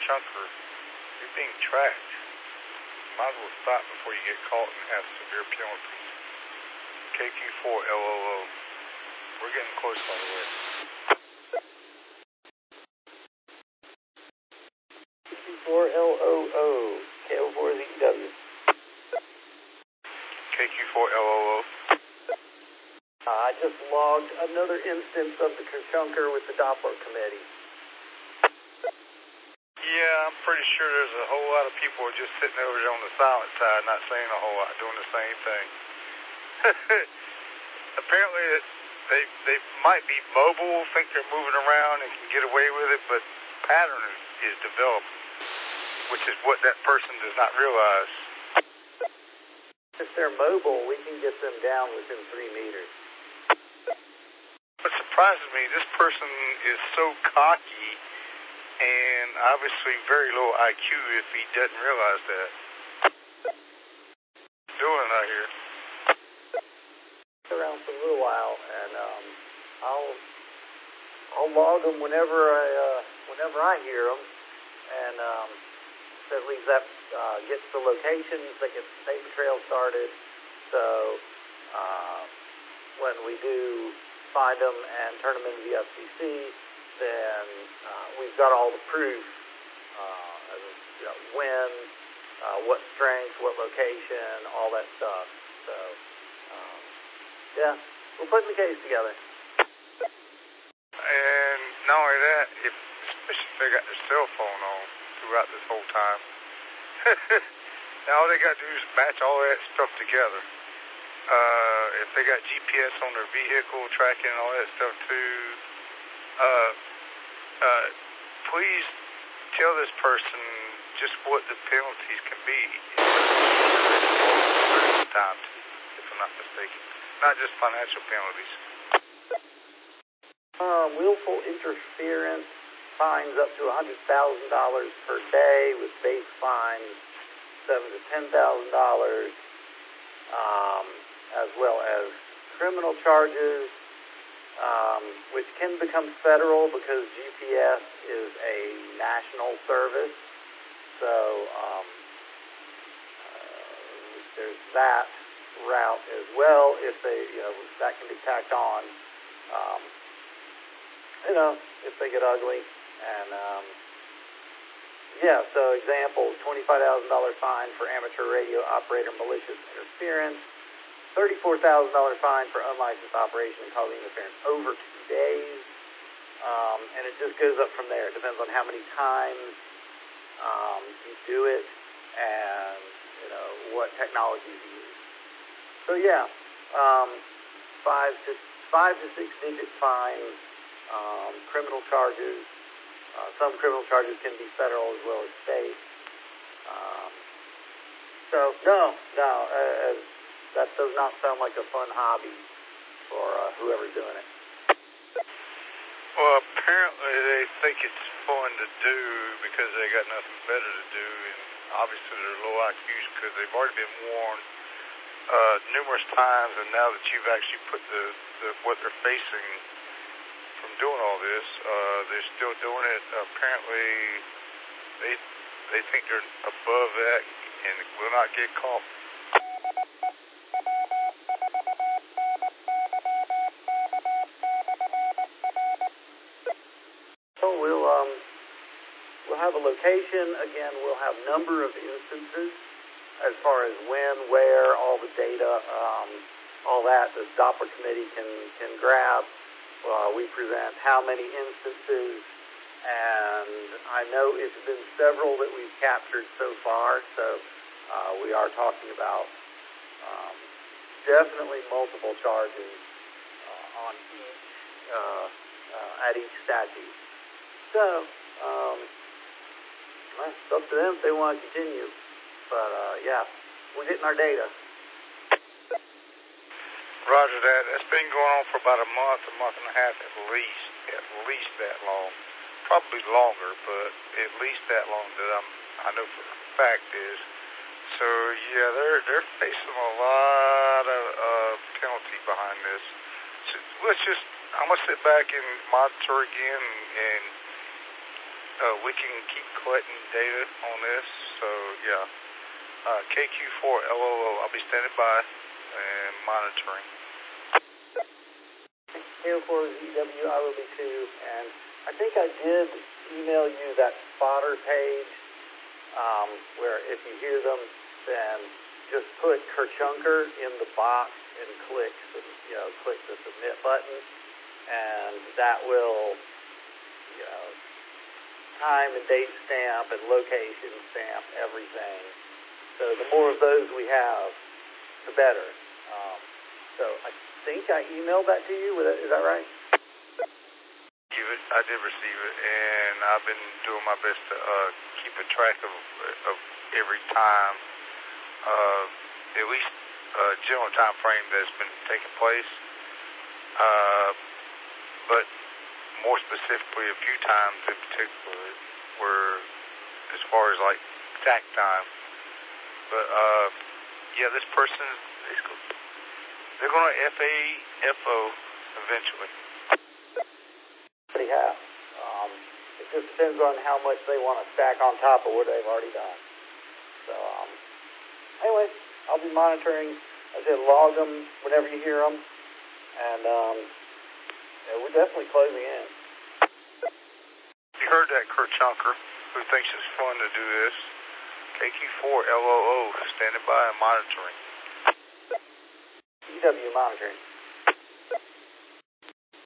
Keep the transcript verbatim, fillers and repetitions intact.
Kershunker, you're being tracked. You might as well stop before you get caught and have severe penalties. K Q four L O O. We're getting close, by the way. K Q four L O O. K O four Z W. K Q four L O O. Uh, I just logged another instance of the Kershunker with the Doppler committee. Yeah, I'm pretty sure there's a whole lot of people just sitting over there on the silent side, not saying a whole lot, doing the same thing. Apparently, they they might be mobile, think they're moving around and can get away with it, but pattern is, is developed, which is what that person does not realize. If they're mobile, we can get them down within three meters. What surprises me, this person is so cocky and obviously very low I Q if he doesn't realize that. Doing it out here. Around for a little while, and um, I'll I'll log them whenever I uh, whenever I hear them, and um, at least that uh, gets the locations, that gets the paper trail started. So uh, when we do find them and turn them into the F C C, then uh, we've got all the proof, uh, and, you know, when, uh, what strength, what location, all that stuff. So. Um, Yeah, we're putting the case together. And not only that, if, especially if they got their cell phone on throughout this whole time, now all they got to do is match all that stuff together. Uh, if they got G P S on their vehicle, tracking and all that stuff too, uh, uh, please tell this person just what the penalties can be. Time, if I'm not mistaken. Not just financial penalties. Uh, willful interference, fines up to one hundred thousand dollars per day with base fines seven thousand to ten thousand dollars, um, as well as criminal charges, um, which can become federal because G P S is a national service. So um, uh, there's that route as well. If they, you know, that can be tacked on, um, you know, if they get ugly. And um, yeah, so example, twenty-five thousand dollars fine for amateur radio operator malicious interference, thirty-four thousand dollars fine for unlicensed operation and causing interference over two days, um, and it just goes up from there. It depends on how many times um, you do it and, you know, what technology you use. So yeah, um, five to five to six digit fines, um, criminal charges. Uh, some criminal charges can be federal as well as state. Um, so no, no, uh, that does not sound like a fun hobby for uh, whoever's doing it. Well, apparently they think it's fun to do because they got nothing better to do, and obviously they're low I Qs because they've already been warned Uh, numerous times, and now that you've actually put the, the what they're facing from doing all this, uh, they're still doing it. Apparently, they they think they're above that and will not get caught. So we'll um we'll have a location again. We'll have number of instances. As far as when, where, all the data, um, all that, the Doppler committee can, can grab. Uh, we present how many instances, and I know it's been several that we've captured so far, so uh, we are talking about um, definitely multiple charges uh, on each, uh, uh, at each statute. So, um, well, it's up to them if they want to continue. But, uh, yeah, we're getting our data. Roger that. That's been going on for about a month, a month and a half at least. At least that long. Probably longer, but at least that long that I'm, I know for a fact is. So, yeah, they're they're facing a lot of uh, penalty behind this. So let's just, I'm going to sit back and monitor again and, and uh, we can keep collecting data on this. So, yeah. Uh, K Q four L O O, I'll be standing by and monitoring. K O four Z W, I will be too. And I think I did email you that spotter page um, where if you hear them, then just put Kerchunker in the box and click, the, you know, click the submit button, and that will, you know, time and date stamp and location stamp everything. So the more of those we have, the better. Um, so I think I emailed that to you. Is that right? I did receive it, and I've been doing my best to uh, keep a track of, of every time, uh, at least uh, general time frame that's been taking place. Uh, but more specifically, a few times in particular, were as far as like tack time. But uh, yeah, this person is they're going to F A F O eventually. Pretty half. Um, it just depends on how much they want to stack on top of what they've already done. So, um, anyway, I'll be monitoring. I said log them whenever you hear them, and um, yeah, we're definitely closing in. You heard that, Kerchunker, who thinks it's fun to do this. K Q four L O O standing by and monitoring. E W monitoring.